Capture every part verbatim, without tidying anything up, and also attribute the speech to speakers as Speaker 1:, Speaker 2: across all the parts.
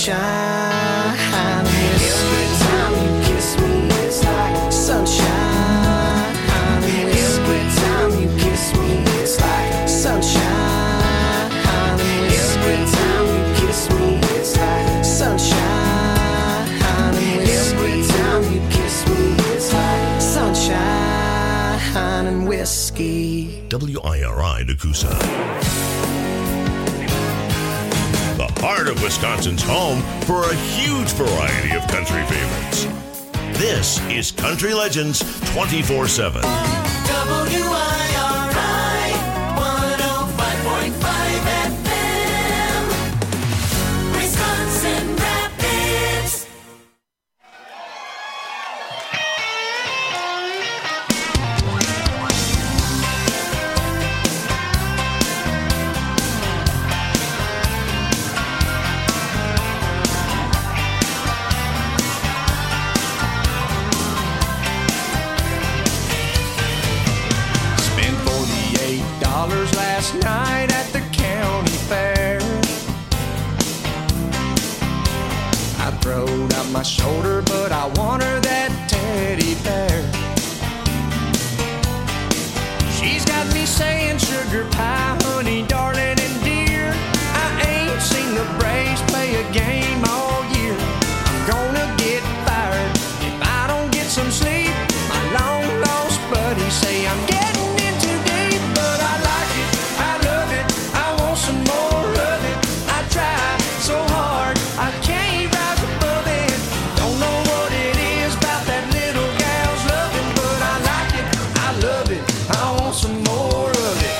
Speaker 1: sunshine and whiskey. Every time you kiss me, it's like sunshine and whiskey. Every time you kiss me, it's like sunshine and whiskey. Every time you kiss me, it's like sunshine and whiskey. Every time you kiss me, it's like sunshine and whiskey.
Speaker 2: W I R I Nakusa. The heart of Wisconsin's home for a huge variety of country favorites. This is Country Legends twenty-four seven.
Speaker 3: W I R I one oh five point five F M, Wisconsin Rapids.
Speaker 1: Last night at the county fair, I throwed out my shoulder, but I want her that teddy bear. She's got me saying sugar pie, honey, darling, and dear. I ain't seen the Braves play a game all year. I'm gonna get fired if I don't get some sleep. My long lost buddies say I'm getting in too deep, but I like it. Some more of it. I try so hard, I can't rise above it. Don't know what it is about that little gal's loving, but I like it, I love it, I want some more of it.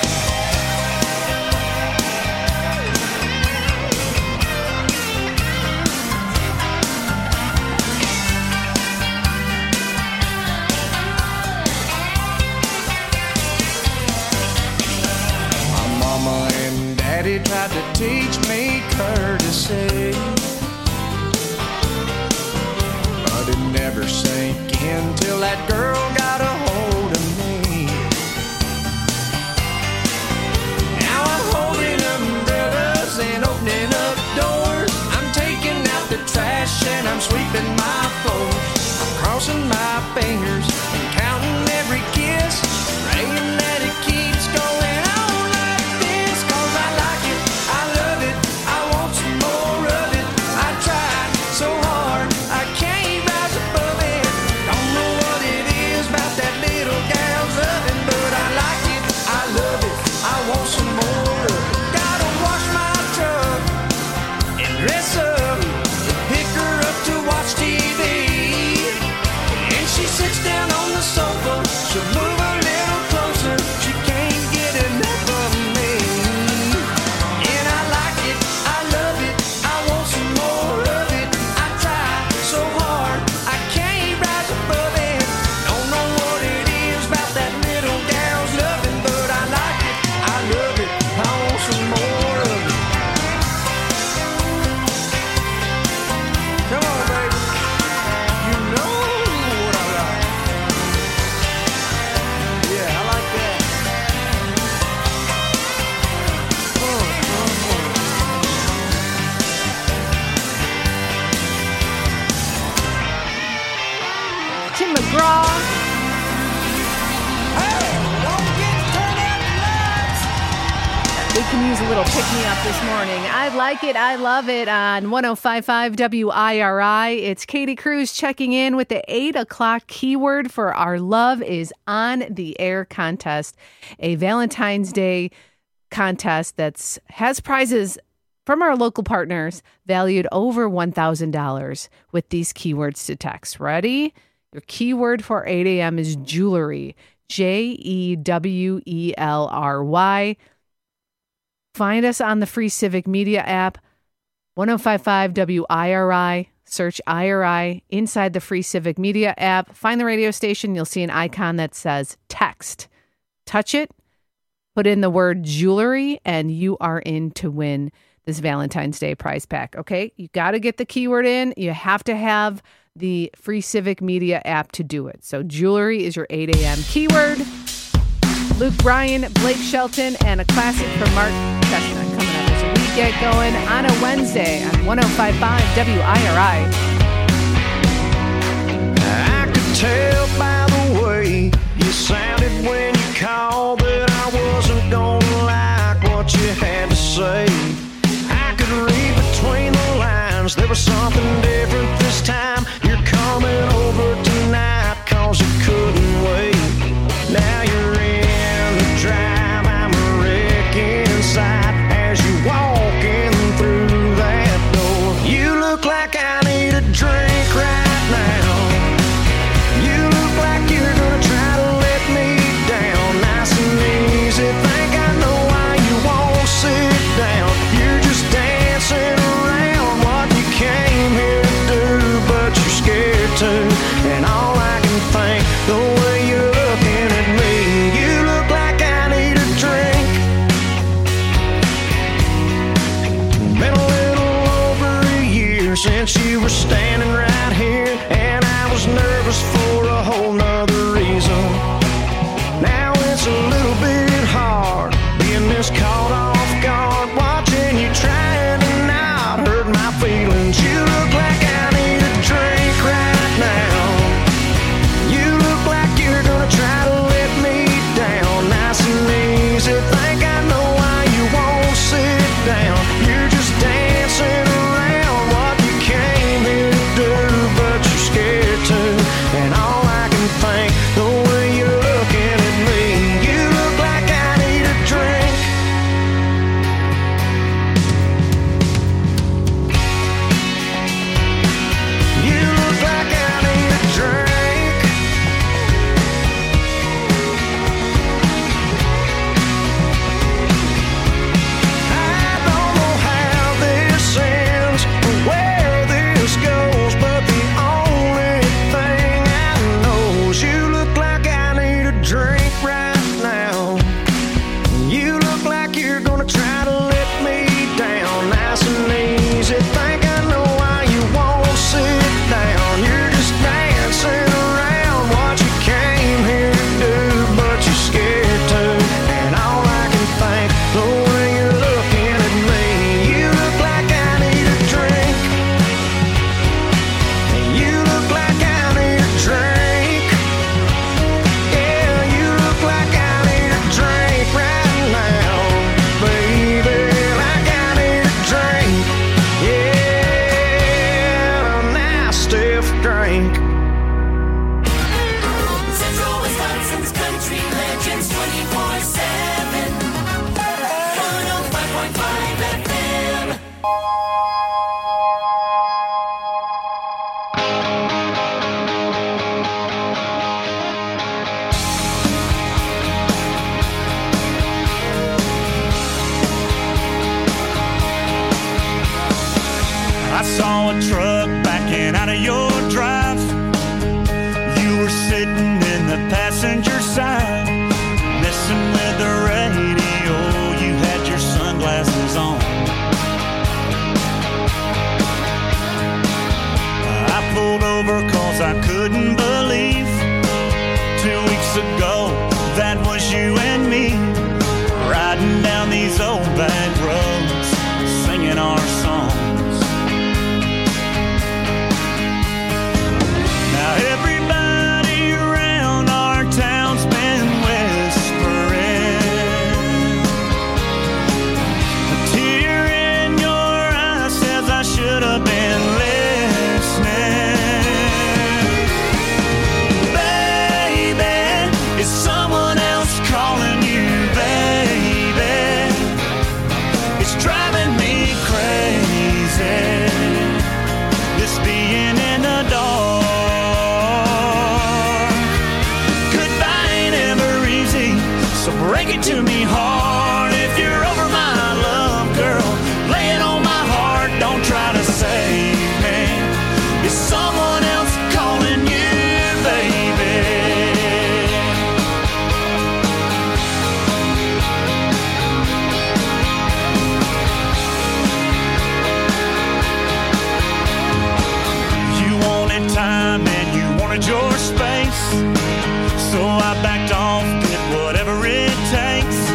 Speaker 1: My mama and Daddy tried to teach me courtesy, but it never sank in till that girl got a hold of me. Now I'm holding umbrellas and opening up doors. I'm taking out the trash and I'm sweeping my floors. I'm crossing my fingers and counting every kiss, praying that it keeps going.
Speaker 4: Pick-me-up this morning. I like it. I love it on one oh five point five W I R I. It's Katie Cruz checking in with the eight o'clock keyword for our Love is on the Air contest, a Valentine's Day contest that has prizes from our local partners valued over one thousand dollars with these keywords to text. Ready? Your keyword for eight a.m. is jewelry. J E W E L R Y. Find us on the free Civic Media app, one oh five point five W I R I. Search I R I inside the free Civic Media app. Find the radio station. You'll see an icon that says text. Touch it, put in the word jewelry, and you are in to win this Valentine's Day prize pack. Okay, you got to get the keyword in. You have to have the free Civic Media app to do it. So jewelry is your eight a.m. keyword. Luke Bryan, Blake Shelton, and a classic from Mark Chestnut coming up as a week. get going on a Wednesday on one oh five point five W I R I.
Speaker 1: I could tell by the way you sounded when you called that I wasn't gonna like what you had to say. I could read between the lines, there was something different this time. You're coming over tonight cause you couldn't wait. Now you're in the drive, I'm a wreck inside as you walking through that door. You look like I need a drink right now. You look like you're gonna try to let me down. Nice and easy, think I know why you won't sit down. You're just dancing around what you came here to do, but you're scared to. And all I can think, the way you're looking at me, you look like I need a drink. Been a little over a year since you were standing right here, and I was nervous for a whole nother reason. Now it's a little bit hard being this caught off guard, watching you trying to not hurt my feelings. You look like I need a drink right now. You look like you're gonna try to let me down. Nice and easy, think I know why you won't sit down. You're just dancing around what you came here to do, but you're scared to. And all I can think, the way you're looking at me, you look like I need a drink. You look like I need a drink. I don't know how this ends or where this goes, but the only thing I know is you look like I need a drink right now. You look like you're gonna try to let me down. Nice and easy, think I know why you won't sit down. You're just dancing around what you came here to do, but you're scared to. And all I can think, the way you're looking at me, you look like I need a drink. You look like I need a drink. Yeah, you look like I need a drink right now, baby. Like I need a drink. Yeah, a nice stiff drink.
Speaker 3: Central Wisconsin's country legends twenty-four seven. one oh five point five F M.
Speaker 5: I saw a truck backing out of your drive. You were sitting in the passenger side, messing with the radio. You had your sunglasses on. I pulled over cause I couldn't believe two weeks ago that was you and me, riding down these old back roads, singing our songs. Now everybody around our town's been whispering. A tear in your eye says I should have been listening. Baby, is someone else calling you, baby? It's driving me crazy, this being in the dark. So break it to me hard if you're over my love, girl. Lay it on my heart, don't try to save me. Is someone else calling you, baby? You wanted time and you wanted your space, so I backed off, did whatever it takes.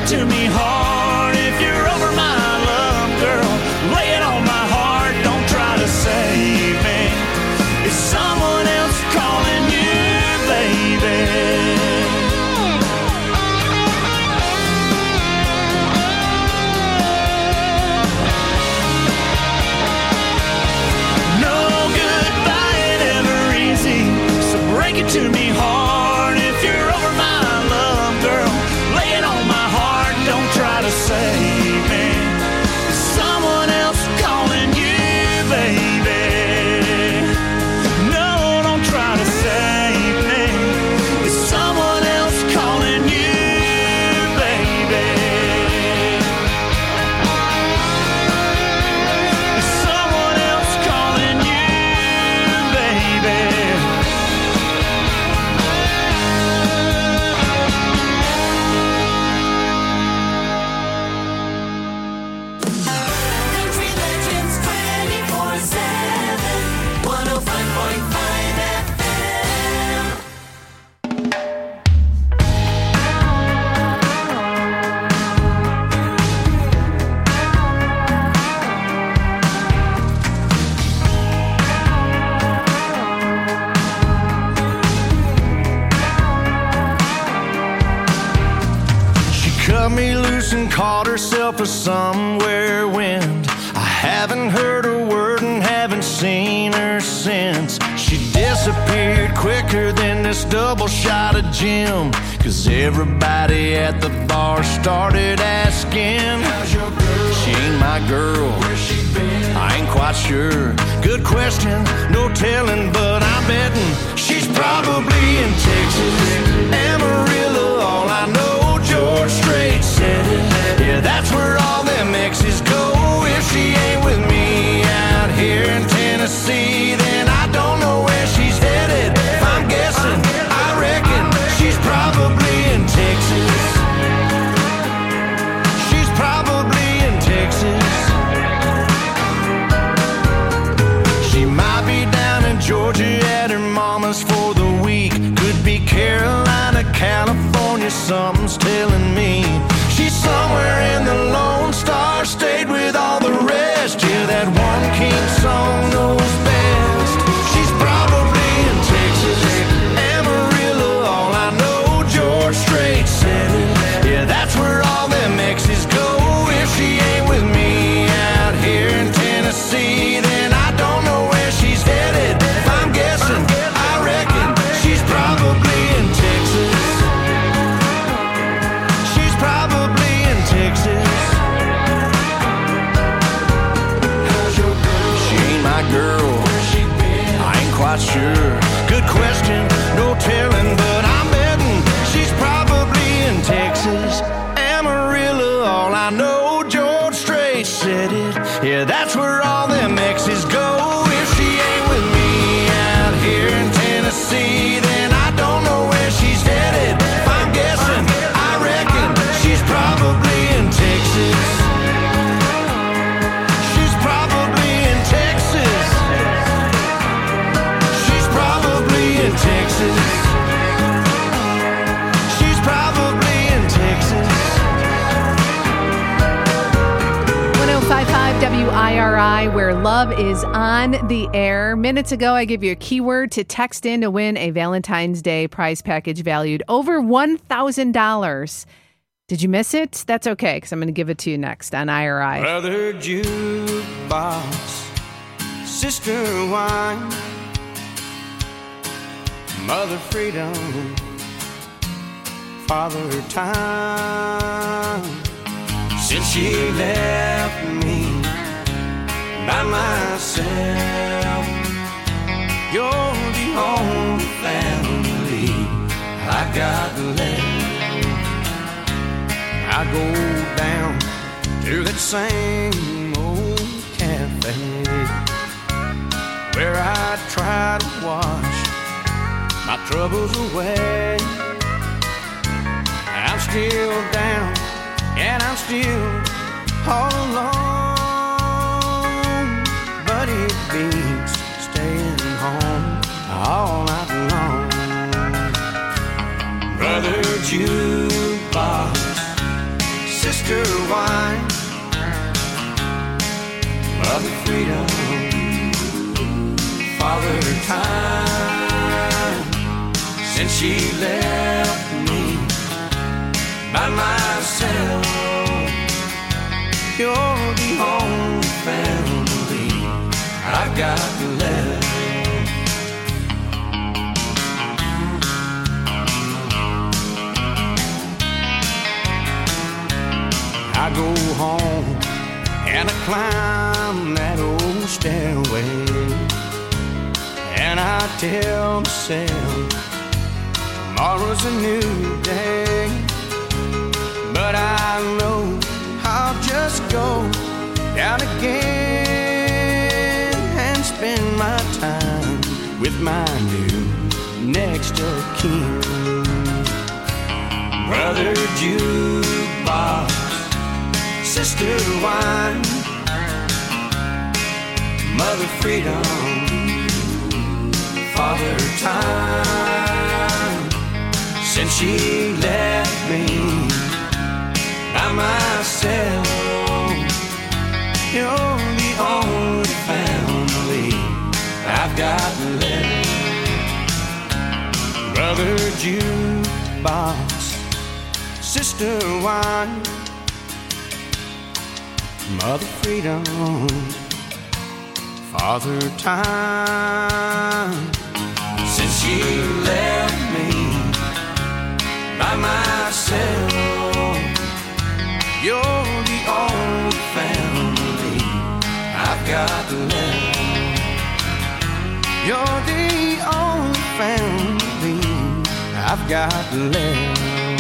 Speaker 5: it to me hard. If you're over my love, girl, lay it on my heart. Don't try to save me. It's someone else calling you, baby. Break it to me hard. If you're over my love, girl, lay it on my heart. Don't try to save me. It's someone else calling you, baby. No, don't try to save me. It's someone else calling you, baby. It's someone else calling you, baby.
Speaker 1: Cut me loose and caught herself a somewhere wind. I haven't heard a word and haven't seen her since. She disappeared quicker than this double shot of gin. Cause everybody at the bar started asking, how's your girl? She ain't my girl. Where's she been? I ain't quite sure. Good question, no telling, but I'm betting she's probably in Texas. Amarillo, all I know, George Strait said it. Yeah, that's where all them exes go. If she ain't with me out here in Tennessee, then I don't know where she's headed. If I'm guessing, I reckon she's probably in Texas. She's probably in Texas. She might be down in Georgia at her mama's for the week. Could be Carolina, California, something's telling me. She's somewhere in the Lone Star State with all the rest. Yeah, that one king song knows best. She's probably in Texas. Amarillo, all I know, George Strait said it. Yeah, that's where all them exes go. If she ain't with me out here in Tennessee, then I don't know where she's headed. If I'm guessing, I reckon she's probably in Texas. She's probably in Texas. How's your girl? She ain't my girl. Where's she been? I ain't quite sure. Good question, no telling, but I'm betting she's probably in Texas. Amarillo, all I know, George Strait said it. Yeah, that's where all them exes go. If she ain't with me out here in Tennessee, then I don't know where she's headed. If I'm guessing, I reckon she's probably in Texas. She's probably in Texas. She's probably in Texas. She's probably in Texas.
Speaker 4: one oh five point five W I R I, where love is on the air. Minutes ago, I gave you a keyword to text in to win a Valentine's Day prize package valued over one thousand dollars. Did you miss it? That's okay, because I'm going to give it to you next on I R I.
Speaker 1: Brother jukebox, sister wine, mother freedom, father time. Since she left me by myself, you're the only family I got left. I go down to that same old cafe where I try to wash my troubles away. I'm still down and I'm still all alone, but it beats staying home all night long. Brother jukebox, time since she left me by myself. You're the only family I've got left. I go home and I climb that old stairway, and I tell myself tomorrow's a new day. But I know I'll just go down again and spend my time with my new next of kin. Brother Jukebox, Sister Wine, Mother Freedom, Father Time, since she left me by myself. You're the only family I've got left. Brother Jukebox, Sister Wine, Mother Freedom, Father Time, since she left me by myself. You're the only family I've got left. You're the only family I've got left.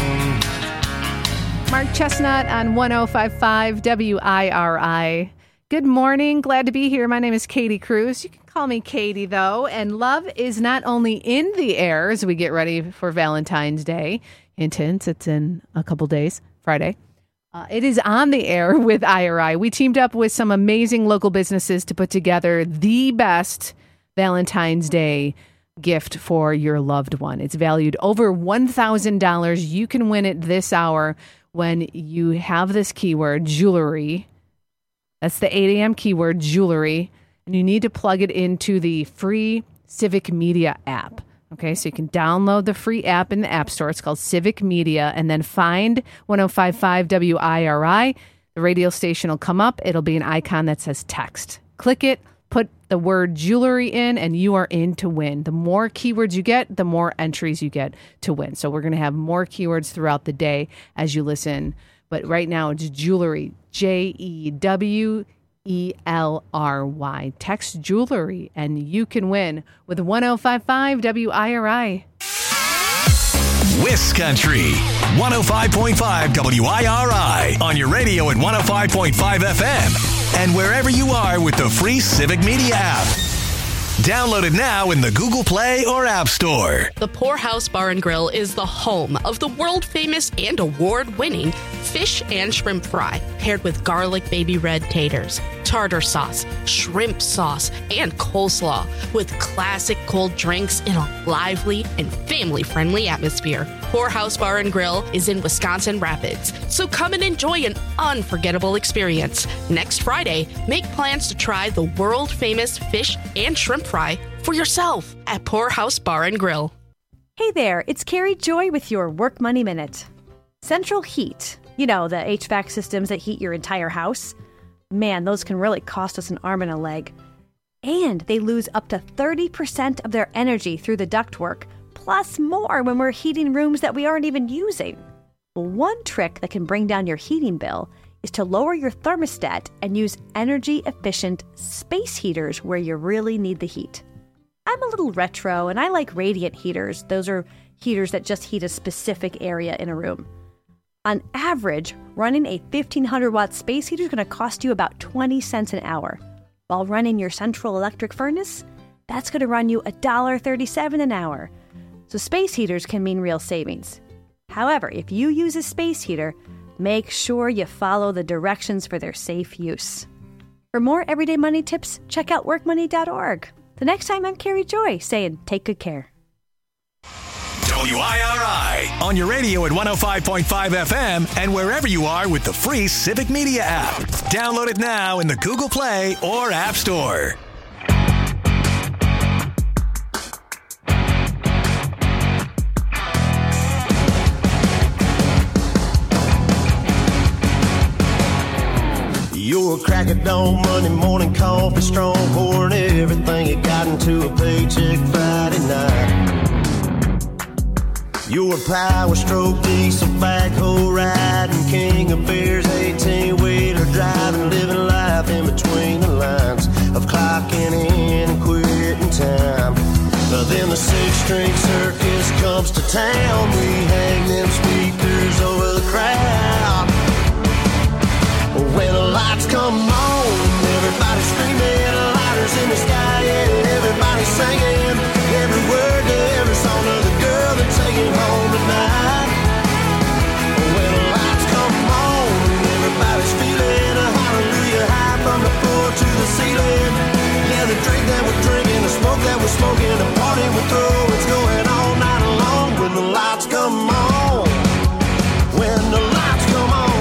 Speaker 4: Mark Chestnut on one oh five point five W I R I. Good morning. Glad to be here. My name is Katie Cruz. You can call me Katie, though. And love is not only in the air as we get ready for Valentine's Day. Hint, hint, it's in a couple days, Friday. Uh, it is on the air with I R I. We teamed up with some amazing local businesses to put together the best Valentine's Day gift for your loved one. It's valued over one thousand dollars. You can win it this hour when you have this keyword, jewelry. That's the eight a.m. keyword, jewelry. And you need to plug it into the free Civic Media app. Okay, so you can download the free app in the App Store. It's called Civic Media. And then find one oh five point five W I R I. The radio station will come up. It'll be an icon that says text. Click it, put the word jewelry in, and you are in to win. The more keywords you get, the more entries you get to win. So we're going to have more keywords throughout the day as you listen. But right now it's jewelry, J E W E L R Y. Text jewelry and you can win with one oh five point five W I R I.
Speaker 6: Wiscountry, one oh five point five W I R I on your radio at one oh five point five F M and wherever you are with the free Civic Media app. Download it now in the Google Play or App Store.
Speaker 7: The Poorhouse Bar and Grill is the home of the world-famous and award-winning fish and shrimp fry, paired with garlic baby red taters, tartar sauce, shrimp sauce, and coleslaw, with classic cold drinks in a lively and family-friendly atmosphere. Poorhouse Bar and Grill is in Wisconsin Rapids, so come and enjoy an unforgettable experience. Next Friday, make plans to try the world-famous fish and shrimp fry for yourself at Poorhouse Bar and Grill.
Speaker 8: Hey there, it's Carrie Joy with your Work Money Minute. Central Heat, you know, the H V A C systems that heat your entire house. Man, those can really cost us an arm and a leg. And they lose up to thirty percent of their energy through the ductwork, plus more when we're heating rooms that we aren't even using. Well, one trick that can bring down your heating bill is to lower your thermostat and use energy-efficient space heaters where you really need the heat. I'm a little retro, and I like radiant heaters. Those are heaters that just heat a specific area in a room. On average, running a fifteen hundred watt space heater is going to cost you about twenty cents an hour. While running your central electric furnace, that's going to run you one dollar thirty-seven an hour. So space heaters can mean real savings. However, if you use a space heater, make sure you follow the directions for their safe use. For more everyday money tips, check out work money dot org. The next time, I'm Carrie Joy saying take good care.
Speaker 6: W I R I on your radio at one oh five point five F M and wherever you are with the free Civic Media app. Download it now in the Google Play or App Store.
Speaker 9: crack of dawn, Monday morning coffee, strong pouring everything you got into a paycheck Friday night. You're a power stroke, diesel backhoe riding, king of beers, eighteen-wheeler driving, living life in between the lines of clocking in and quitting time. But then the six-string circus comes to town. We hang them speakers over the crowd. When the lights come on, everybody's screaming, lighters in the sky, yeah, everybody's singing every word to every song of the girl they're taking home tonight. When the lights come on, everybody's feeling a hallelujah high from the floor to the ceiling. Yeah, the drink that we're drinking, the smoke that we're smoking, the party we're throwing, it's going all night long. When the lights come on, when the lights come on.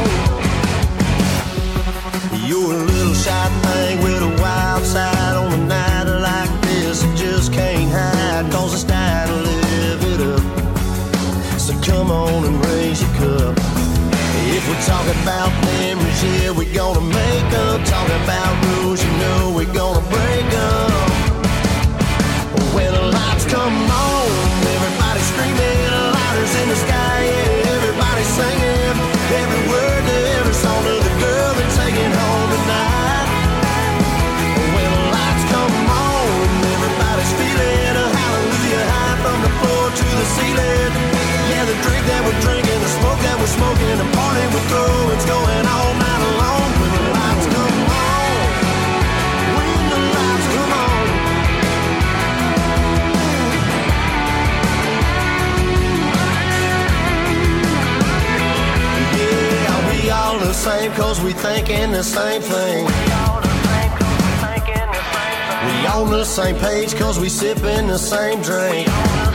Speaker 9: You're a little shy thing with a wild side on a night like this. You just can't hide, cause it's time to live it up. So come on and raise your cup. If we're talking about memories, yeah, we're gonna make up. Talking about rules, you know we're gonna break up. When the lights come on, everybody's screaming, lighters in the sky, yeah, everybody's singing every word to every song of the girl they're taking home tonight. When the lights come on, everybody's feeling a hallelujah high from the floor to the ceiling. Yeah, the drink that we're drinking, the smoke that we're smoking, the party we're throwing, it's going all night long. When the lights come on, when the lights come on. Yeah, we all the same cause we thinking the same thing. We on the same page cause we sipping the same drink.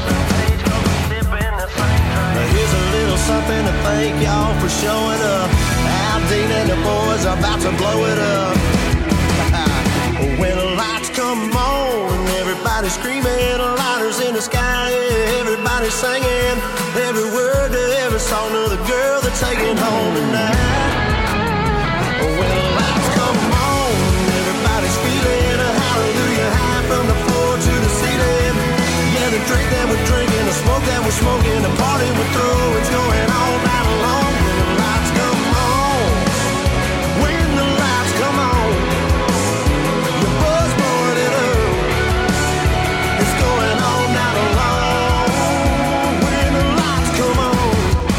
Speaker 9: Here's a little something to thank y'all for showing up. Al Dean and the boys are about to blow it up. When the lights come on, everybody's screaming, lighters in the sky, yeah, everybody's singing every word to every song of the girl they're taking home tonight. When the lights come on, everybody's feeling a hallelujah high from the floor to the ceiling. Yeah, the drink that we're drinking, the smoke that we're smoking, the party we're throwing, it's going all night long. When the lights come on, when the lights come on, your buzz boarded up, it's going all night long. When the lights come on.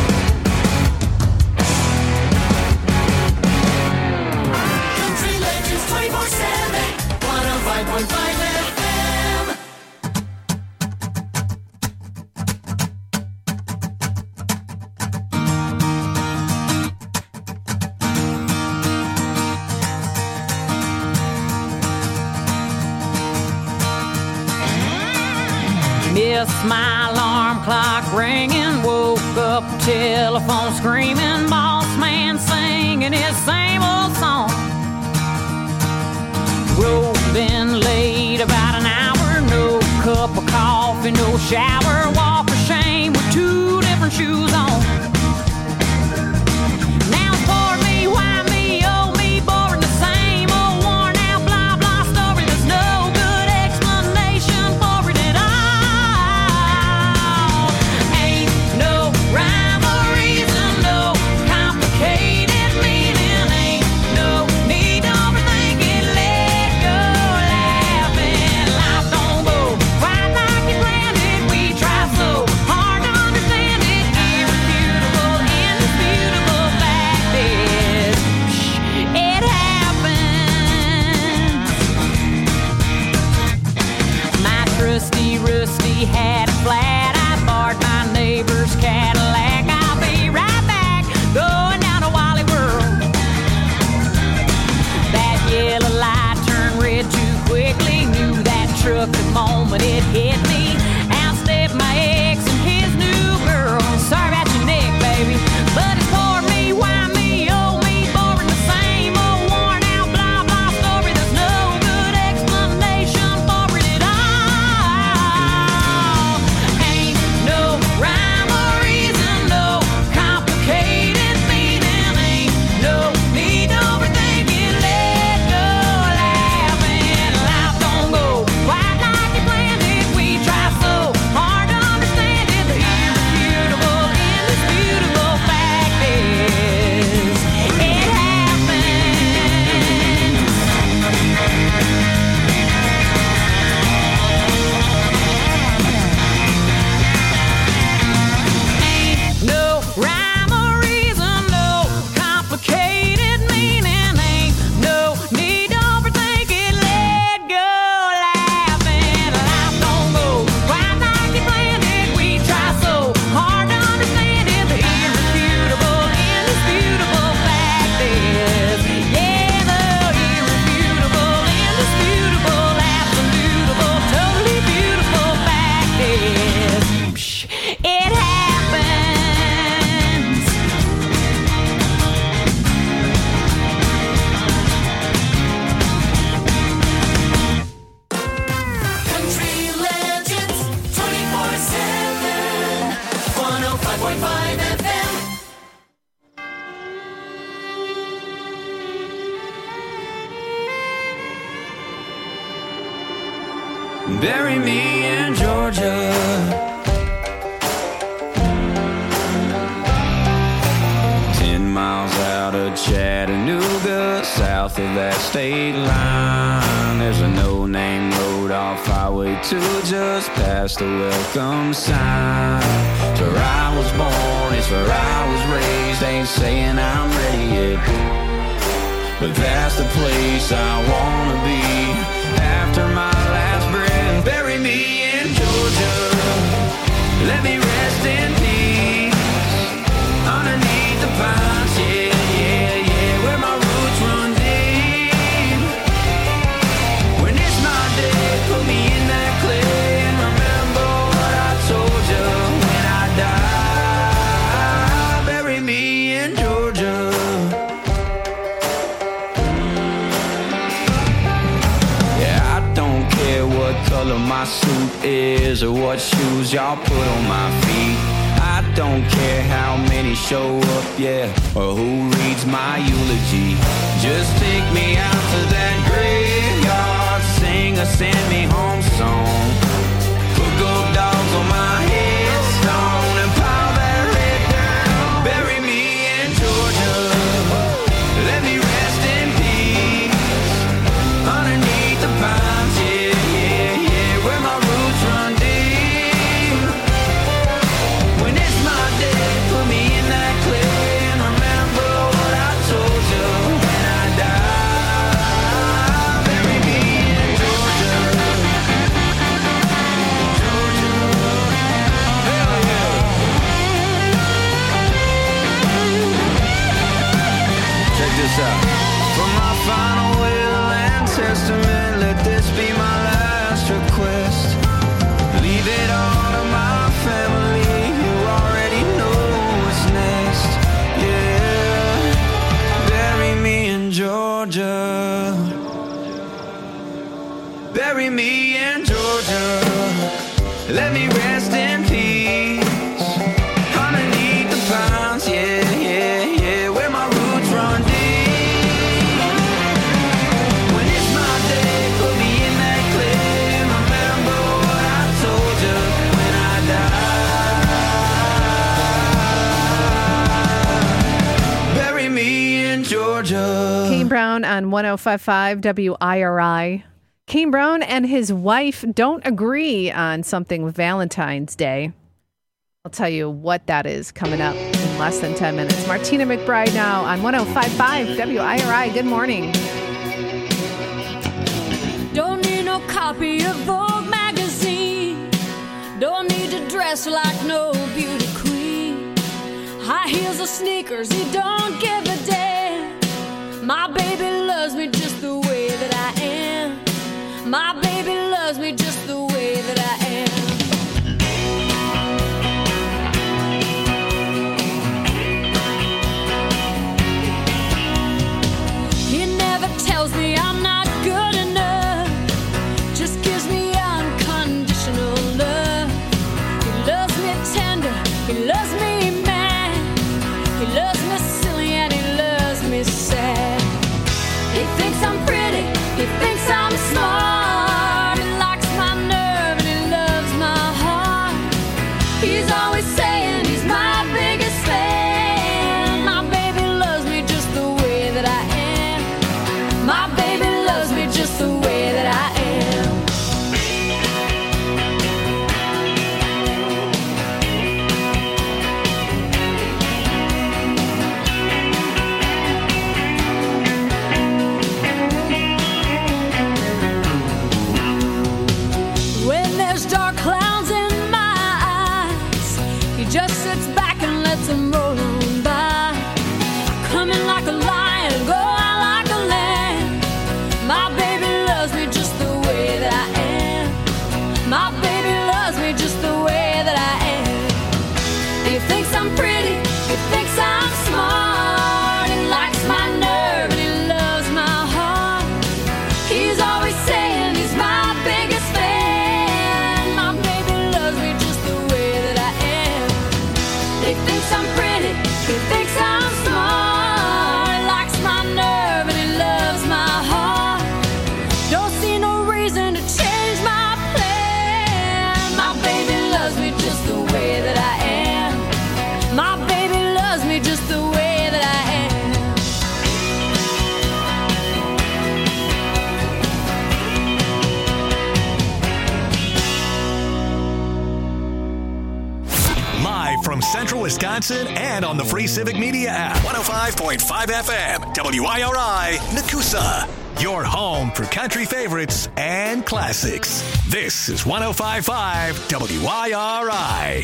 Speaker 3: Country Legends twenty-four seven, one oh five point five F M.
Speaker 10: Missed my alarm clock ringing, woke up, telephone screaming, boss man singing his same old song. Road been late about an hour, no cup of coffee, no shower, walk of shame with two different shoes on. Now it's for me, why me, oh me, boring the same old worn out blah blah story. There's no good explanation for it at all. Ain't no rhyme or reason, no complicated meaning. Ain't no need to overthink it, let go laughing. Life don't go quite like you planned it. We try so hard to understand it. Irrefutable, indisputable fact is, it happened. My trusty rusty had a flat. I borrowed my neighbor's Cadillac. I'll be right back, going down to Wally World. That yellow light turned red too quickly. Knew that truck the moment it hit me. Out stepped my ex and his new girl. Sorry about your neck, baby, but it's for me, why me, oh me, boring the same old worn out blah blah story. There's no good explanation for it at all. Ain't no rhyme or reason, no complicated meaning. Ain't no need to overthink it, let
Speaker 5: Bury me in Georgia. Ten miles out of Chattanooga, south of that state line, there's a no-name road off Highway two, just past the welcome sign. It's where I was born, it's where I was raised. Ain't saying I'm ready yet, but that's the place I wanna be after my last breath. Bury me in Georgia, let me rest in peace underneath the pines, yeah, yeah, yeah, where my roots run deep. When it's my day, put me in that clay and remember what I told you when I die. Bury me in Georgia. What color my suit is or what shoes y'all put on my feet. I don't care how many show up, yeah, or who reads my eulogy. Just take me out to that graveyard, sing a send me home song. Cook up dogs on my headstone and pile that red down. Bury me in Georgia, let me rest in peace underneath the pines, yeah. For my final will and testament, let this be my last request. Leave it all to my family, who already know what's next. Yeah, bury me in Georgia. Bury me in Georgia. Let me rest in peace underneath the pines, yeah, yeah, yeah, where my roots run deep.
Speaker 4: Kane Brown on one oh five point five W I R I. Kane Brown and his wife don't agree on something with Valentine's Day. I'll tell you what that is coming up in less than ten minutes. Martina McBride now on one oh five point five W I R I. Good morning.
Speaker 11: Don't need no copy of Vogue magazine. Don't need to dress like no beauty queen. High heels or sneakers, he don't give a damn. My baby loves me just the way that I am. My baby loves me just the way that I am. He never tells me I'm not good enough, just gives me unconditional love. He loves me tender, he loves me mad, he loves me silly and he loves me sad. He thinks I'm pretty, he thinks I'm smart, he likes my nerve and he loves my heart. He's always saying he's my biggest fan. My baby loves me just the way that I am. My baby loves me just the way that I am. When there's dark clouds in my eyes, he just sits back and lets them roll on by. Come in like a lion, go out like a lamb. My baby loves me just the way that I am. My baby loves me just the way that I am. He thinks I'm pretty, he thinks I'm smart, he likes my nerve and he loves my heart. He's always saying he's my biggest fan. My baby loves me just the way that I am. He thinks I'm pretty, he thinks I'm smart, he likes my nerve and he loves my heart. Don't see no reason to change my plans.
Speaker 6: from Central Wisconsin and on the Free Civic Media app. one oh five point five F M, W I R I, Nakusa. Your home for country favorites and classics. This is one oh five point five W I R I.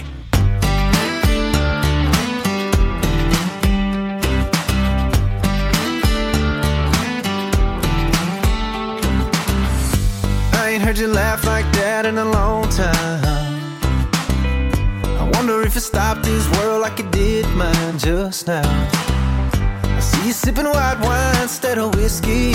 Speaker 1: I ain't heard you laugh like that in a long time. I wonder if you stopped this world like you did mine just now. I see you sipping white wine instead of whiskey.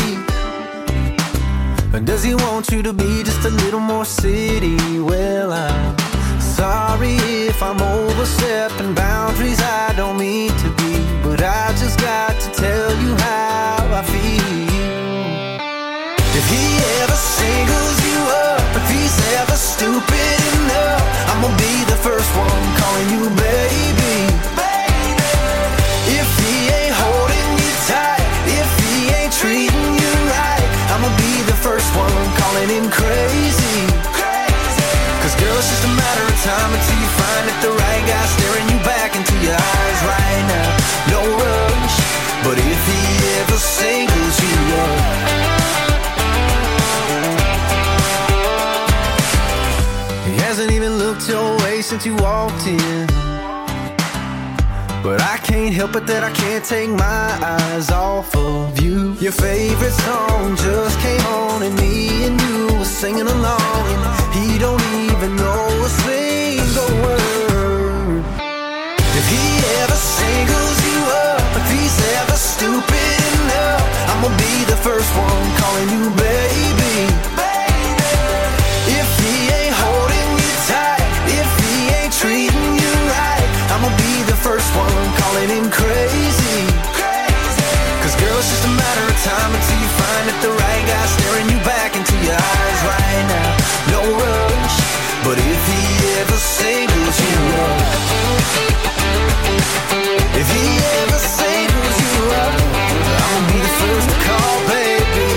Speaker 1: And does he want you to be just a little more city? Well, I'm sorry if I'm overstepping boundaries I don't mean to be, but I just got to tell you how I feel. If he ever singles you up, if he's ever stupid enough, I'm gonna be the first one calling you baby. If he ain't holding you tight, if he ain't treating you right, I'm gonna be the first one calling him crazy. Cause girl, it's just a matter of time until you find that the right guy staring you back into your eyes right now. No rush, but if he ever singles you up, he hasn't even looked your way since you walked in. But I can't help it that I can't take my eyes off of you. Your favorite song just came on and me and you were singing along, and he don't even know a single word. If he ever singles you up, if he's ever stupid enough, I'm gonna be the first one calling you baby. If he ain't holding you tight, if he ain't treating you right, I'm gonna be the first one calling him crazy. Cause girl, it's just a matter of time until you find that the right guy staring you back into your eyes right now. No rush, but if he ever singles you up, if he ever singles you up, I'm gonna be the first to call, baby.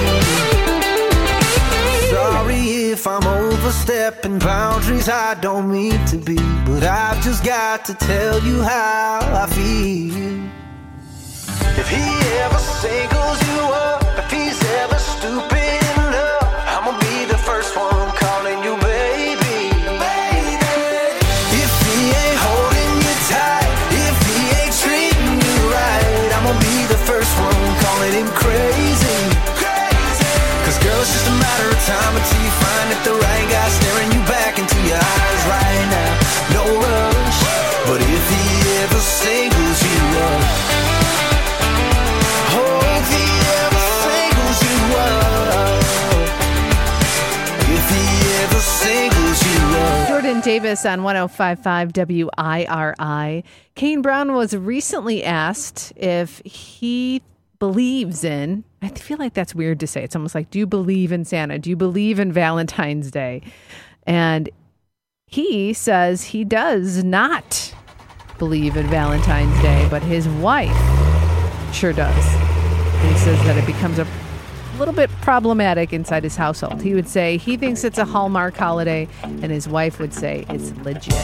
Speaker 1: Sorry if I'm overstepping boundaries I don't mean to be, but I've just got to tell you how I feel. If he ever singles you up, if he's ever stupid enough, I'm gonna be the first one calling you baby. If he ain't holding you tight, if he ain't treating you right, I'm gonna be the first one calling him crazy. Cause girl, it's just a matter of time until you find that the right guy staring you back into your eyes right now. No rush, but if he ever singles you up, oh, if he ever singles you up, if he ever singles you up.
Speaker 4: Jordan Davis on one oh five point five W I R I. Kane Brown was recently asked if he believes in, I feel like that's weird to say. It's almost like, do you believe in Santa? Do you believe in Valentine's Day? And he says he does not believe in Valentine's Day, but his wife sure does. And he says that it becomes a little bit problematic inside his household. He would say he thinks it's a Hallmark holiday, and his wife would say it's legit.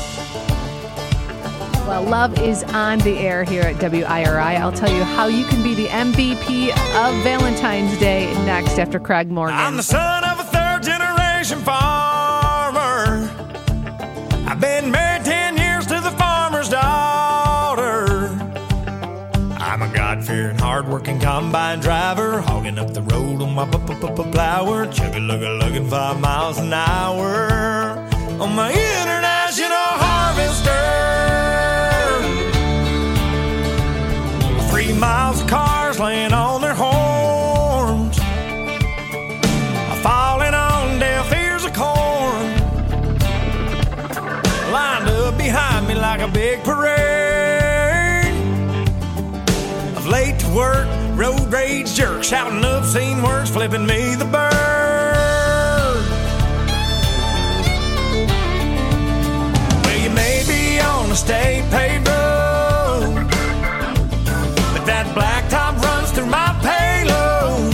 Speaker 4: Well, love is on the air here at W I R I. I'll tell you how you can be the M V P of Valentine's Day next after Craig Morgan.
Speaker 5: I'm the son of a third generation farmer. I've been married ten years to the farmer's daughter. I'm a God-fearing, hard-working combine driver, hogging up the road on my plower, chugga-lugga-lugging five miles an hour on my international harvester. Three miles of cars laying on their horns, falling on deaf ears of corn, lined up behind me like a big parade of late to work, road rage jerks, shouting obscene words, flipping me the bird. Well, you may be on a state paved road, but that blacktop runs through my payload.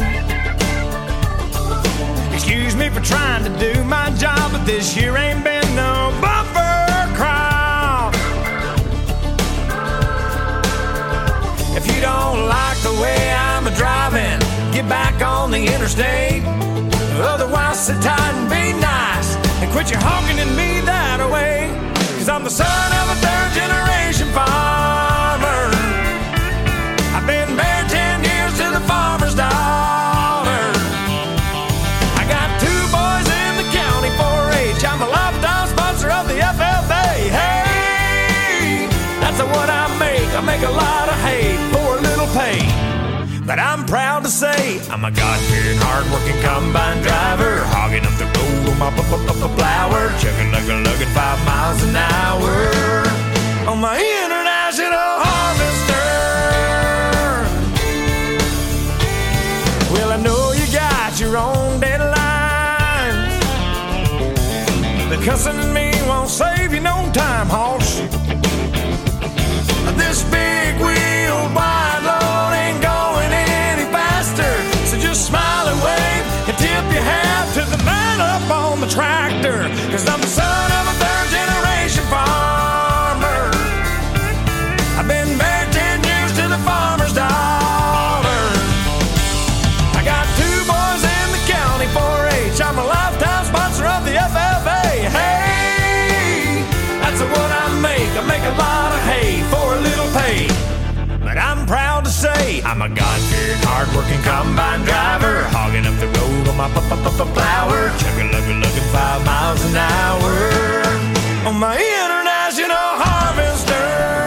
Speaker 5: Excuse me for trying to do my job, but this year ain't been no bumper crop.
Speaker 1: interstate. Otherwise, sit tight and be nice and quit your honking at me that way. Cause I'm the son of a third generation farmer. I've been married ten years to the farmer's daughter. I got two boys in the county four H. I'm a lifetime sponsor of the F F A. Hey, that's what I make. I make a lot of hay for a little pay. But I'm proud to say I'm a God-fearing, hard-working combine driver, hogging up the road on my plower, chugging like a lugging five miles an hour on my international harvester. Well, I know you got your own deadlines. The cussing at me won't save you no time, hoss. This big wheel wide load ain't going any faster. So just smile and wave and tip your hat to the man up on the tractor. Cause I'm the son of a third generation farmer. I've been married ten years to the farmer's daughter. I got two boys in the county four H. I'm a lifetime sponsor of the F F A. Hey, that's what I make. I make a lot of hay for a little pay. But I'm proud to say I'm a God-fearing, hard-working combine driver, hogging up the road on my plower, chugging, lugging, lugging five miles an hour on my international harvester.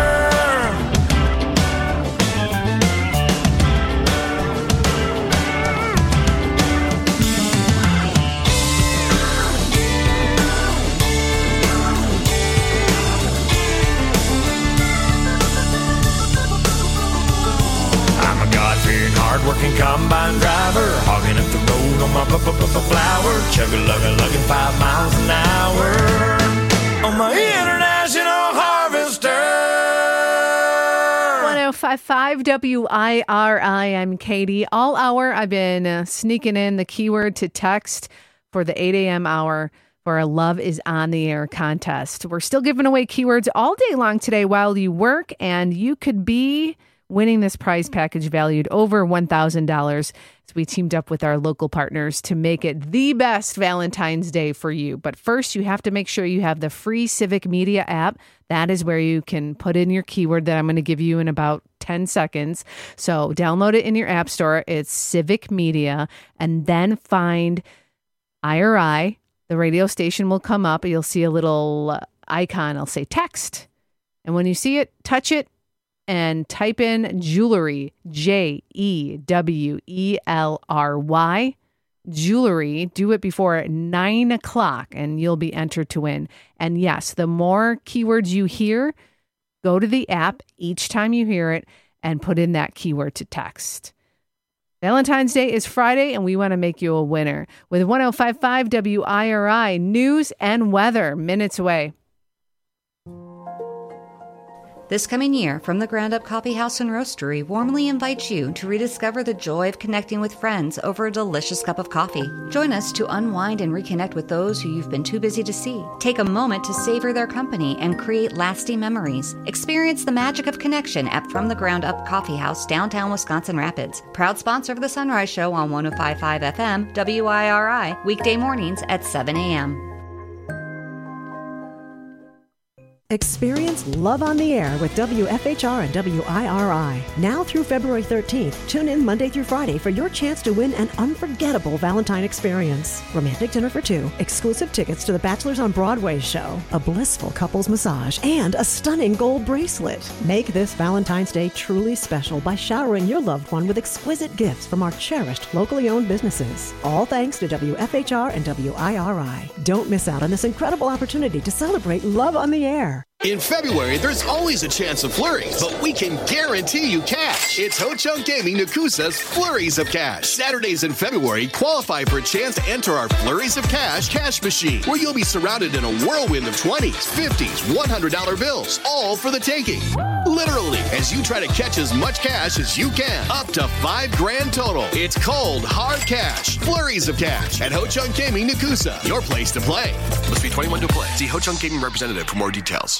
Speaker 1: Hard-working combine driver, hogging up the road on my flower, chugging, lugging, lugging five miles an hour on my international harvester.
Speaker 4: one oh five point five W I R I. I'm Katie. All hour, I've been uh, sneaking in the keyword to text for the eight a.m. hour for a Love is on the Air contest. We're still giving away keywords all day long today while you work, and you could be winning this prize package valued over one thousand dollars. So we teamed up with our local partners to make it the best Valentine's Day for you. But first, you have to make sure you have the free Civic Media app. That is where you can put in your keyword that I'm going to give you in about ten seconds. So download it in your app store. It's Civic Media, and then find I R I. The radio station will come up. You'll see a little icon. I'll say text. And when you see it, touch it, and type in jewelry, J E W E L R Y, jewelry. Do it before nine o'clock and you'll be entered to win. And yes, the more keywords you hear, go to the app each time you hear it and put in that keyword to text. Valentine's Day is Friday, and we want to make you a winner with one oh five point five W I R I news and weather minutes away.
Speaker 12: This coming year, From the Ground Up Coffee House and Roastery warmly invites you to rediscover the joy of connecting with friends over a delicious cup of coffee. Join us to unwind and reconnect with those who you've been too busy to see. Take a moment to savor their company and create lasting memories. Experience the magic of connection at From the Ground Up Coffee House, downtown Wisconsin Rapids. Proud sponsor of the Sunrise Show on one oh five point five F M, W I R I, weekday mornings at seven a.m.
Speaker 13: Experience Love on the Air with W F H R and W I R I. Now through February thirteenth, tune in Monday through Friday for your chance to win an unforgettable Valentine experience. Romantic dinner for two, exclusive tickets to the Bachelors on Broadway show, a blissful couples massage, and a stunning gold bracelet. Make this Valentine's Day truly special by showering your loved one with exquisite gifts from our cherished locally owned businesses. All thanks to W F H R and W I R I. Don't miss out on this incredible opportunity to celebrate Love on the Air.
Speaker 14: In February, there's always a chance of flurries, but we can guarantee you cash. It's Ho Chunk Gaming Nakusa's Flurries of Cash. Saturdays in February qualify for a chance to enter our Flurries of Cash cash machine, where you'll be surrounded in a whirlwind of twenties, fifties, one hundred dollar bills, all for the taking. Literally, as you try to catch as much cash as you can, up to five grand total. It's cold, hard cash. Flurries of Cash at Ho Chunk Gaming Nakusa, your place to play. Must be twenty-one to play. See Ho Chunk Gaming representative for more details.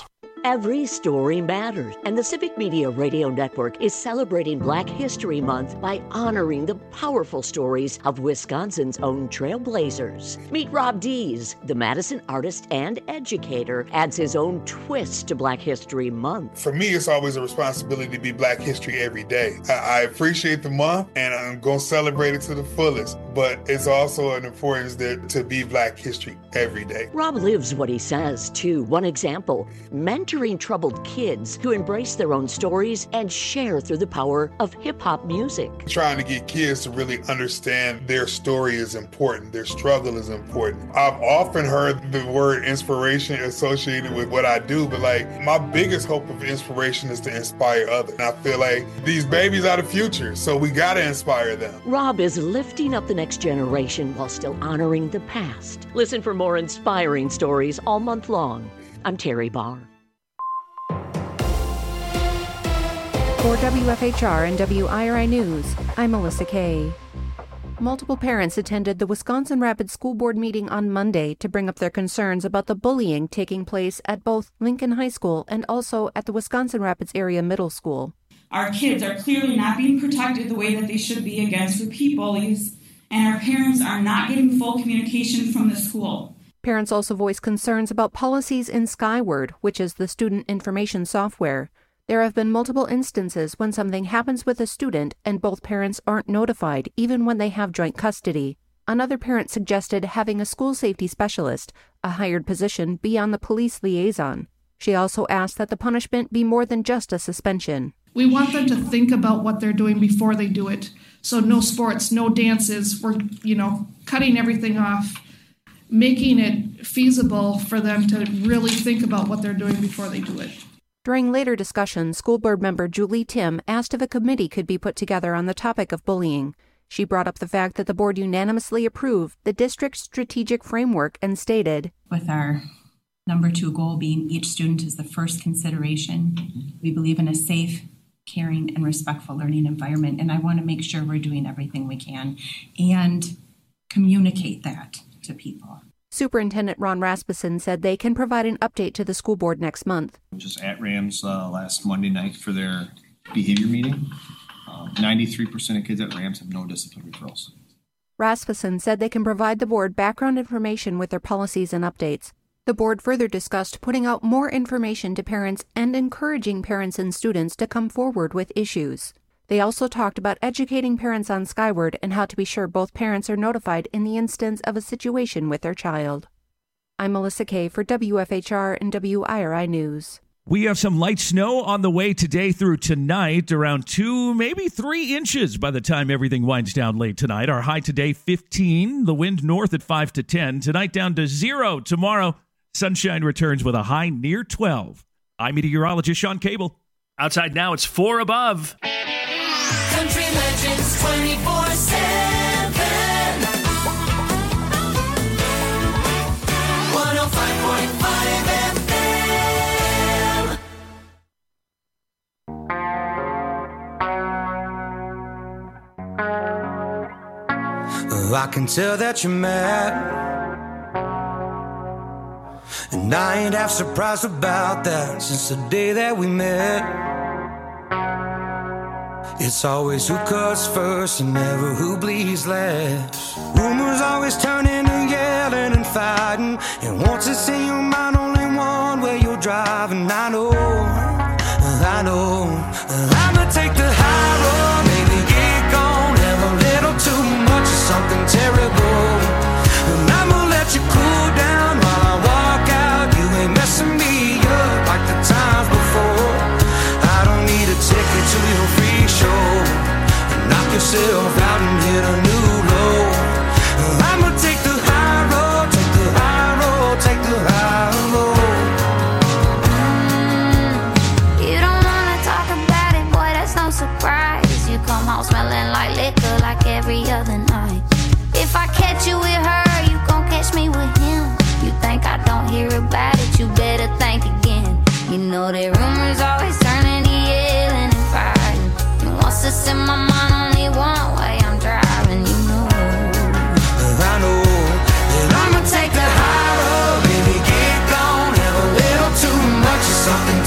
Speaker 15: Every story matters, and the Civic Media Radio Network is celebrating Black History Month by honoring the powerful stories of Wisconsin's own trailblazers. Meet Rob Dees, the Madison artist and educator, adds his own twist to Black History Month.
Speaker 16: For me, it's always a responsibility to be Black History every day. I, I appreciate the month, and I'm going to celebrate it to the fullest, but it's also an importance there to be Black History every day.
Speaker 15: Rob lives what he says, too. One example, mentoring troubled kids to embrace their own stories and share through the power of hip-hop music.
Speaker 16: Trying to get kids to really understand their story is important, their struggle is important. I've often heard the word inspiration associated with what I do, but like my biggest hope of inspiration is to inspire others. And I feel like these babies are the future, so we gotta inspire them.
Speaker 15: Rob is lifting up the next generation while still honoring the past. Listen for more inspiring stories all month long. I'm Terry Barr.
Speaker 17: For W F H R and W I R I News, I'm Melissa Kay. Multiple parents attended the Wisconsin Rapids School Board meeting on Monday to bring up their concerns about the bullying taking place at both Lincoln High School and also at the Wisconsin Rapids Area Middle School.
Speaker 18: Our kids are clearly not being protected the way that they should be against repeat bullies, and our parents are not getting full communication from the school.
Speaker 17: Parents also voiced concerns about policies in Skyward, which is the student information software. There have been multiple instances when something happens with a student and both parents aren't notified, even when they have joint custody. Another parent suggested having a school safety specialist, a hired position, be on the police liaison. She also asked that the punishment be more than just a suspension.
Speaker 19: We want them to think about what they're doing before they do it. So no sports, no dances. We're, you know, cutting everything off, making it feasible for them to really think about what they're doing before they do it.
Speaker 17: During later discussion, school board member Julie Tim asked if a committee could be put together on the topic of bullying. She brought up the fact that the board unanimously approved the district's strategic framework and stated,
Speaker 20: with our number two goal being each student is the first consideration, we believe in a safe, caring, and respectful learning environment, and I want to make sure we're doing everything we can and communicate that to people.
Speaker 17: Superintendent Ron Rasmussen said they can provide an update to the school board next month.
Speaker 21: Just at Rams uh, last Monday night for their behavior meeting. Uh, ninety-three percent of kids at Rams have no discipline referrals.
Speaker 17: Rasmussen said they can provide the board background information with their policies and updates. The board further discussed putting out more information to parents and encouraging parents and students to come forward with issues. They also talked about educating parents on Skyward and how to be sure both parents are notified in the instance of a situation with their child. I'm Melissa Kay for W F H R and W I R I News.
Speaker 22: We have some light snow on the way today through tonight, around two, maybe three inches by the time everything winds down late tonight. Our high today, fifteen. The wind north at five to ten. Tonight down to zero. Tomorrow, sunshine returns with a high near twelve. I'm meteorologist Sean Cable. Outside now, it's four above.
Speaker 3: Country Legends twenty-four seven. one oh five point five F M.
Speaker 1: I can tell that you're mad, and I ain't half surprised about that since the day that we met. It's always who cuts first and never who bleeds last. Rumors always turn into yelling and fighting, and once it's in your mind, only one way you're driving. I know, I know, I'ma take the high road, maybe get gone, have a little too much of something terrible, and I'ma let you cool down while I walk out. You ain't messing me up like the times before. I don't need a ticket to your free show. Knock yourself out and hit a new low. I'ma take the high road, take the high road, take the high road.
Speaker 23: You don't wanna talk about it, boy, that's no surprise. You come home smelling like liquor like every other night. If I catch you with her, you gon' catch me with him. You think I don't hear about it, you better think again. You know that rumors always turn into yelling and fighting, and once it's in my mind, only one way I'm driving, you know.
Speaker 1: I know that I'ma take the high road, baby, get gone, have a little too much of something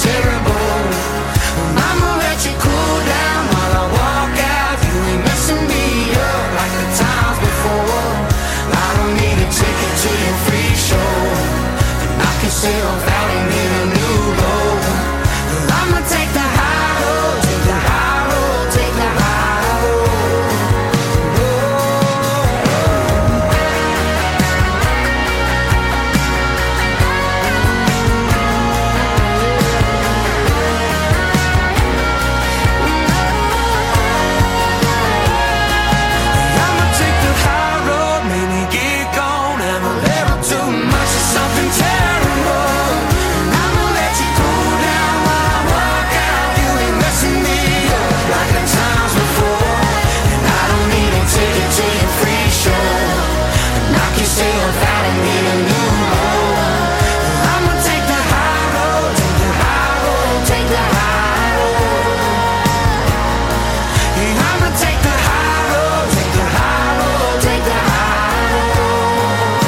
Speaker 1: yourself out and get a new road. I'ma take the high road, take the high road, take the high road. I'ma take the high road, maybe get gone, have a little too much of something terrible. I'ma let you cool down while I walk out. You ain't messing me up like the times before. And I don't need a ticket to your free show. Knock yourself out and get a new road. I'ma take the high road, take the high road, take the high road. Yeah, I'ma take the high road, take the high road, take the high road.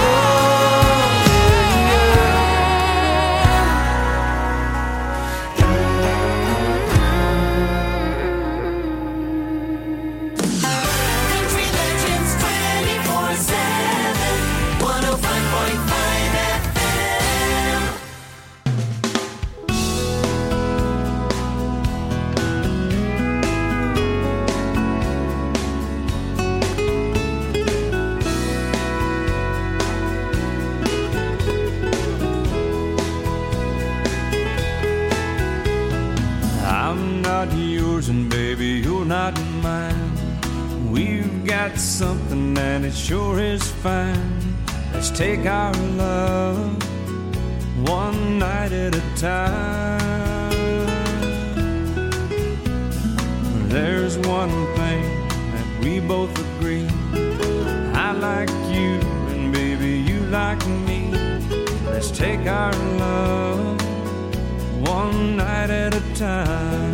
Speaker 3: Country legends twenty-four seven, one oh five point five F M.
Speaker 5: I'm not yours and baby, you're not mine. We've got something and it sure is fine. Let's take our love one night at a time. There's one thing that we both agree. I like you and baby, you like me. Let's take our love one night at a time.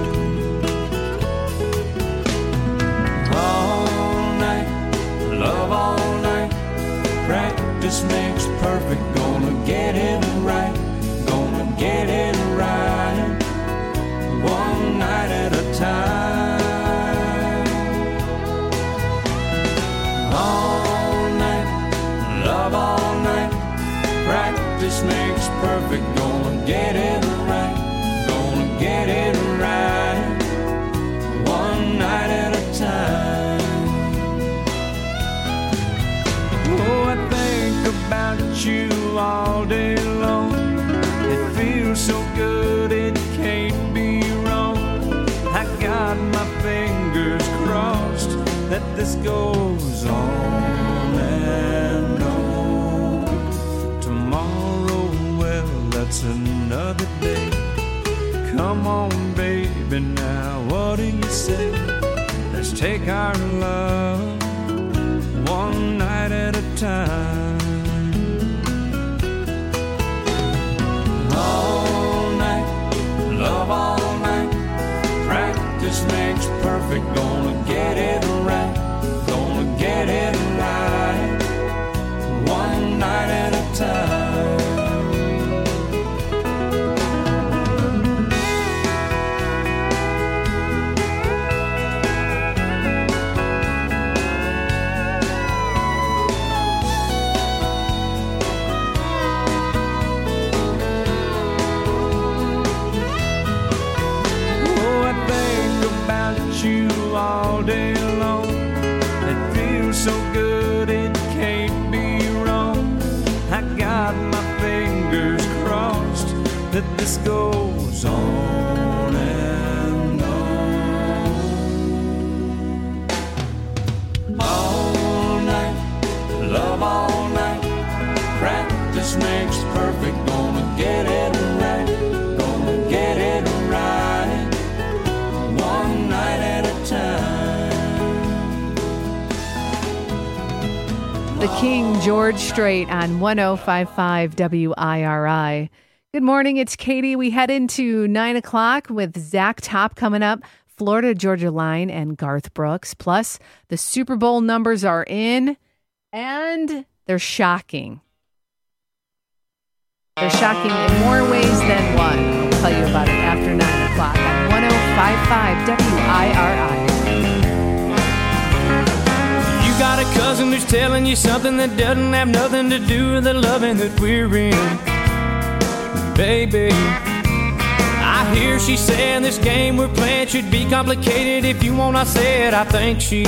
Speaker 5: All night, love all night. Practice makes perfect. Gonna get it right. Gonna get it right. One night at a time. All night, love all night. Practice makes perfect. Gonna get it right. Gonna get it right. One night at a time. Oh, I think about you all day long. It feels so good, it can't be wrong. I got my fingers crossed that this goes on and on. Tomorrow, well, that's another day. Come on, baby, now what do you say? Let's take our love one night at a time. All night, love all night. Practice makes perfect. Gonna get it right. Gonna get it right. One night at a time. Oh, I think about you all day long. It feels so good, it can't be wrong. I got my fingers crossed that this goes on and on. All night, love all night. Practice makes perfect. Gonna get it right. Gonna get it right. One night at a time.
Speaker 4: The King, George Strait on one oh five point five W I R I. Good morning, it's Katie. We head into nine o'clock with Zach Top coming up, Florida Georgia Line, and Garth Brooks. Plus, the Super Bowl numbers are in, and they're shocking. They're shocking in more ways than one. I'll tell you about it after nine o'clock on one oh five point five W I R I.
Speaker 5: You got a cousin who's telling you something that doesn't have nothing to do with the loving that we're in.
Speaker 1: baby. I hear she saying this game we're playing should be complicated. If you want, I said I think she's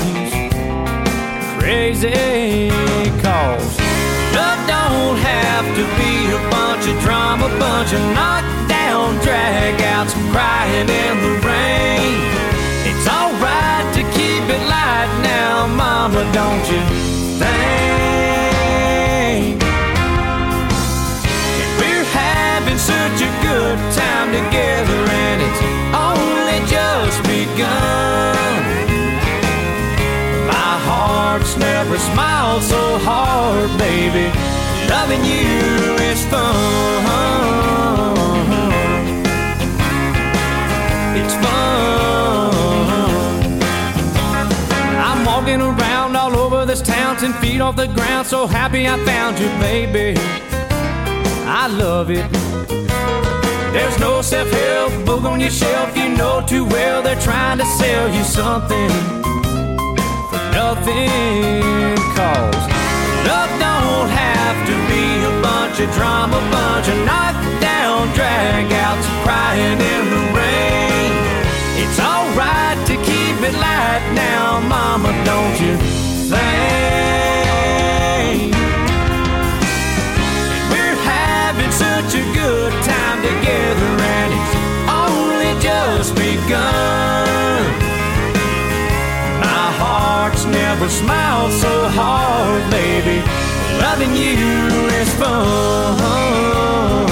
Speaker 1: crazy. Cause love don't have to be a bunch of drama, bunch of knockdown drag-outs, crying in the rain. It's alright to keep it light now, mama, don't you think? And we're having such a good time together, and it's only just begun. My heart's never smiled so hard, baby. Loving you is fun. It's fun. I'm walking around all over this town, ten feet off the ground, so happy I found you, baby. I love it. There's no self-help book on your shelf. You know too well they're trying to sell you something for nothing. Cause love don't have to be a bunch of drama, bunch of knockdown drag-outs, crying in the rain. It's alright to keep it light now, mama, don't you think? We're having such a good time together, and it's only just begun. My heart's never smiled so hard, baby. Loving you is fun.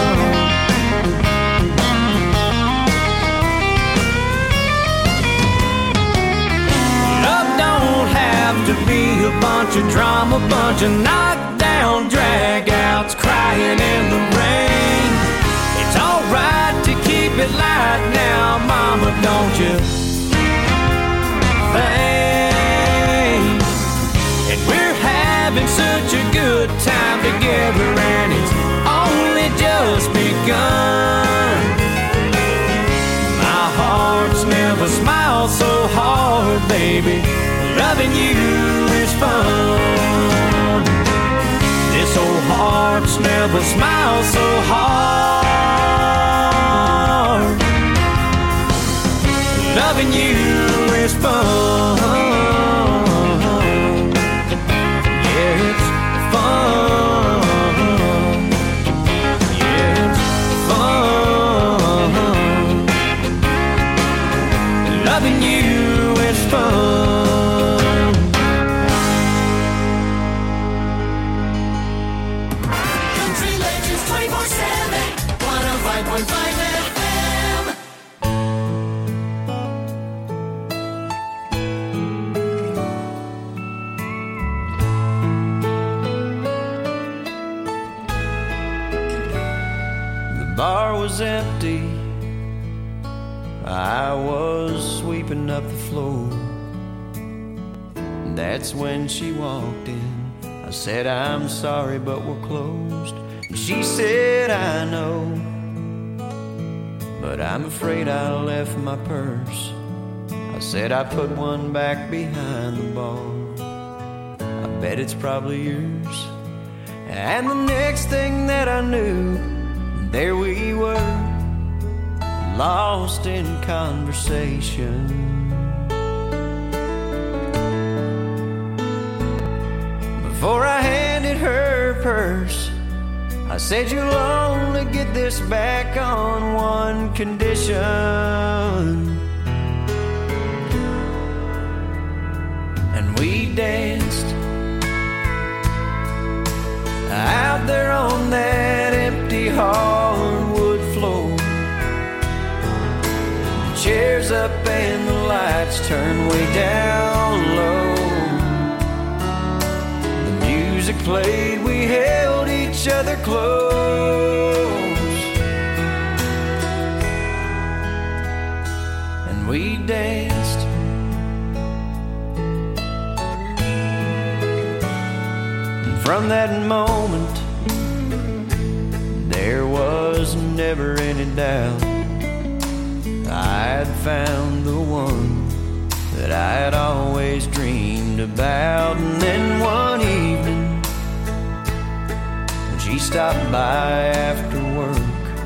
Speaker 1: To be a bunch of drama, bunch of knockdown drag-outs, crying in the rain. It's alright to keep it light now, mama, don't you think? And we're having such a good time together, and it's only just begun. My heart's never smiled so hard, baby. Loving you is fun. This old heart's never smiled so hard. Loving you is fun. Yeah, it's fun. Yeah, it's fun. Loving you is fun. Was empty. I was sweeping up the floor. That's when she walked in. I said, I'm sorry, but we're closed. And she said, I know, but I'm afraid I left my purse. I said, I put one back behind the bar. I bet it's probably yours. And the next thing that I knew, there we were, lost in conversation. Before I handed her purse, I said, you'll only get this back on one condition. And we danced out there on that empty hardwood floor. The chairs up and the lights turned way down low. The music played, we held each other close, and we danced. And from that moment, there was never any doubt I'd found the one that I'd always dreamed about. And then one evening, when she stopped by after work,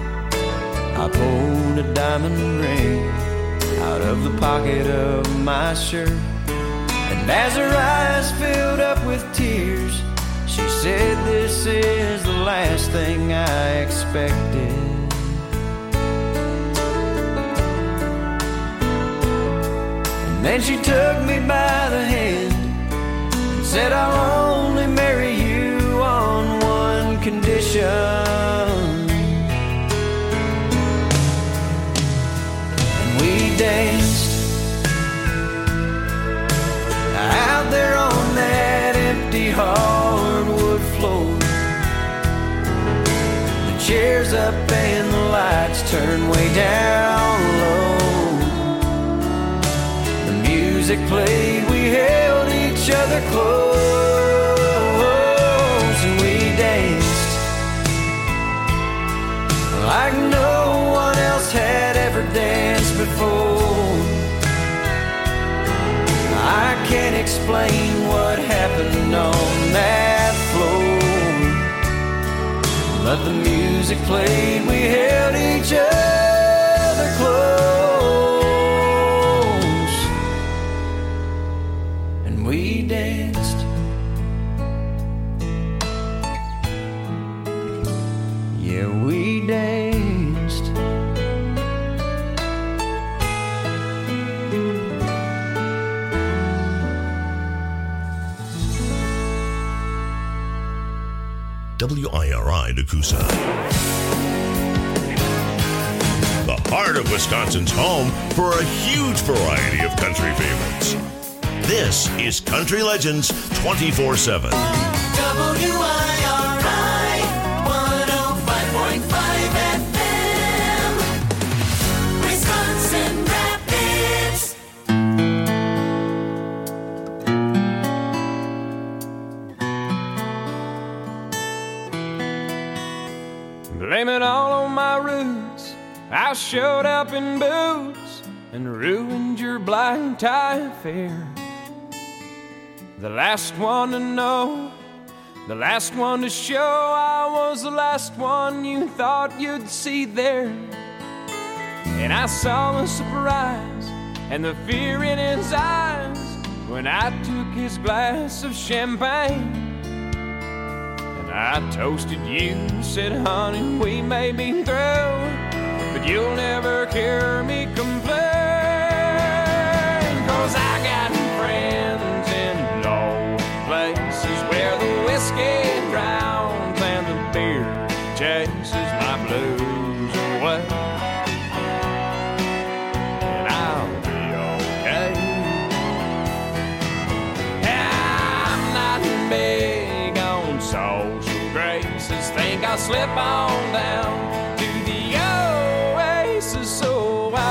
Speaker 1: I pulled a diamond ring out of the pocket of my shirt, and as her eyes filled up with tears, she said, "This is the last thing I expected." And then she took me by the hand and said, "I'll only marry you on one condition." And we danced out there on that empty hardwood floor. The chairs up and the lights turned way down low. The music played, we held each other close, and we danced like no one else had ever danced before. I can't explain what happened on that floor, but the music played, we held each other close, and we danced. Yeah, we danced.
Speaker 2: W I R I Nakusa. The heart of Wisconsin's home for a huge variety of country favorites. This is Country Legends twenty-four seven.
Speaker 3: W I R I one oh five point five F M, Wisconsin Rapids.
Speaker 1: Blame it all on my roots. I showed up in boots and ruined your black tie affair. The last one to know, the last one to show, I was the last one you thought you'd see there. And I saw the surprise and the fear in his eyes when I took his glass of champagne. I toasted you, said, honey, we may be through, but you'll never hear me complain. Cause I got friends in low places where the whiskey drowns and the beer chases my blues away. And I'll be okay. I'm not big on social graces, think I'll slip on down to the oasis so